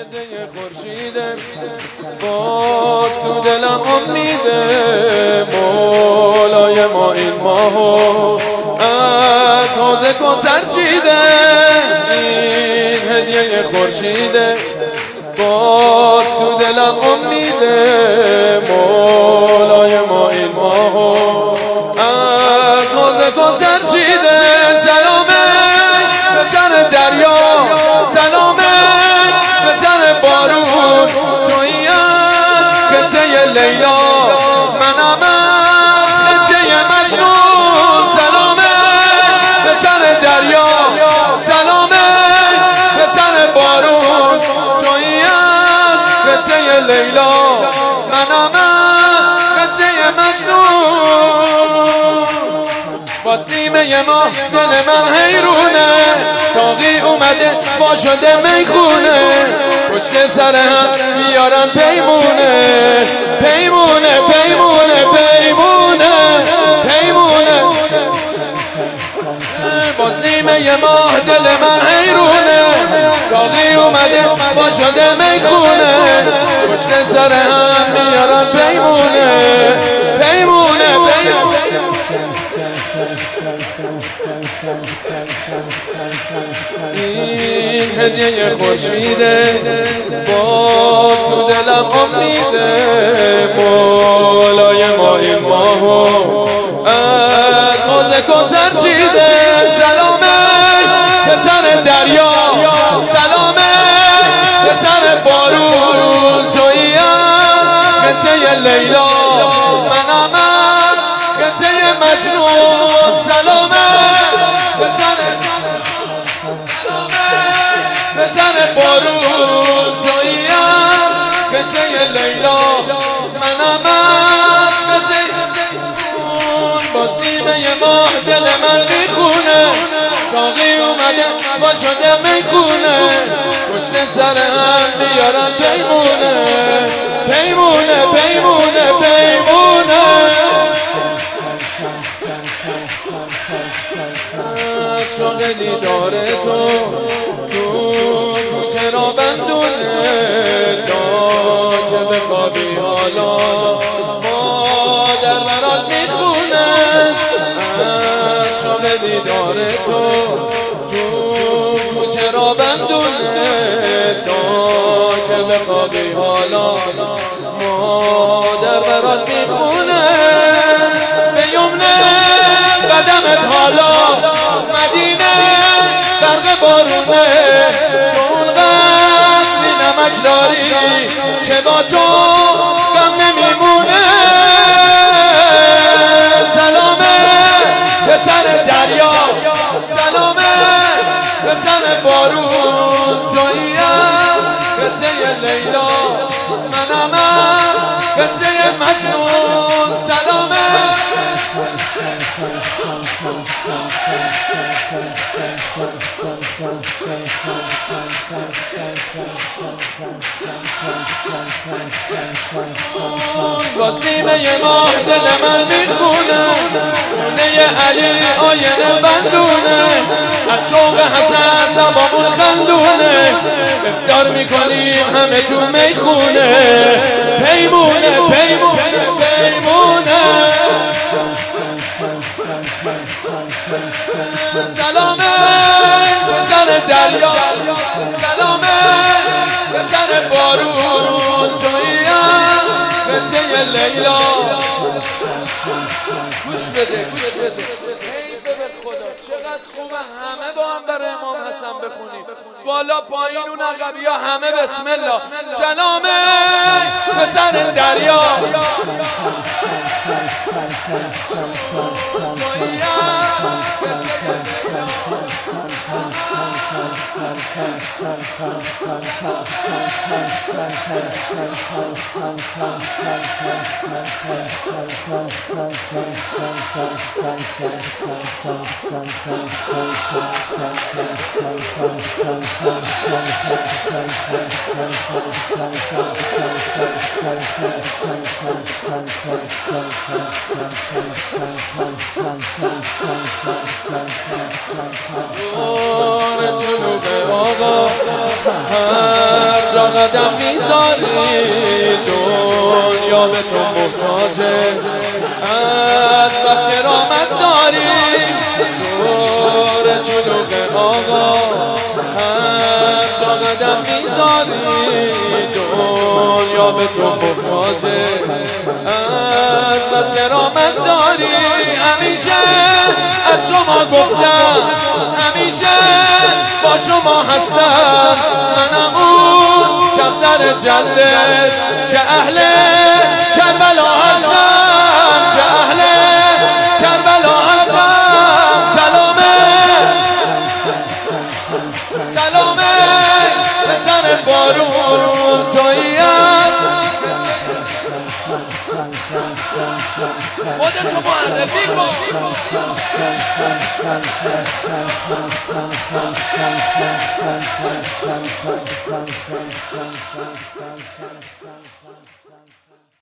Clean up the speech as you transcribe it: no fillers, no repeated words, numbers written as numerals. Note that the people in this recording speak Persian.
هدیه خورشیده باز تو دلم امیده مولای ما این ماهو از حوض کوثر چیده این هدیه خورشیده باز تو دلم امیده مولای ما این ماهو از حوض کوثر چیده سلامه به سر دریا سلامه به سر بارون تویی از خطه لیلا منم از خطه مجنون سلامه به سر دریا سلامه به سر بارون تویی از خطه لیلا منم از خطه مجنون باز نیمه ماه دل من حیرونه ساقی اومده با شده میخونه پشت سر هم بیارن پیمونه پیمونه پیمونه پیمونه پیمونه باز نیمه ماه دل من حیرونه ساقی اومده با شده میخونه پشت سر هم بیارن پیمونه پیمونه پیمونه این هدیه خورشیده باز تو دلم امیده مولای ما این ماهو از حوض کوثر چیده سلامه به سر دریا سلامه به سر بارون تویی از خطه لیلا منم از خطه مجنون سلامه به سر بارون تویی از خطه لیلا منم از خطه باز نیمه ماه دل من میخونه ساقی اومده با شده میخونه پشت سر هم بیارن پیمونه پیمونه پیمونه پیمونه شوق دیدار تو کوچه را بندونه تا که بخوابی حالا مادر برات میخونه شوق دیدار تو کوچه را بندونه تا که بخوابی حالا مادر برات میخونه به یمنه قدمت حالا مدینه غرق بارونه تو اون قدری نمک داری که با تو غم نمیمونه سلامه به سر دریا سلامه به سر بارون تویی از خطه لیلا منم از خطه مجنون سلامه باز نیمه ماه دل من میخونه خونه علی آینه بندونه از شوق حسن زبامون خندونه افطار میکنیم همه تو میخونه پیمونه پیمونه پیمونه سلامه به سر دریا سلامه به سر بارون تویی از خطه لیلا گوش بده گوش بده حیفه به خدا چقدر خوبه همه با هم برای امام حسن بخونیم بالا پایین اون عقبی ها همه بسم الله سلامه به سر دریا تویی جنوب آقا هر جا قدم میذاری دنیا به تو محتاجه از بس کرامت داری دور چلوق آقا هر جا قدم میذاری دنیا به تو محتاجه از بس کرامت داری همیشه از شما گفتم همیشه با شما هستم منم اون کفتر جلدت که اهل کربلا هستم که اهل کربلا هستم سلامه سلامه پسر بارون توییم خودتو معرفی کن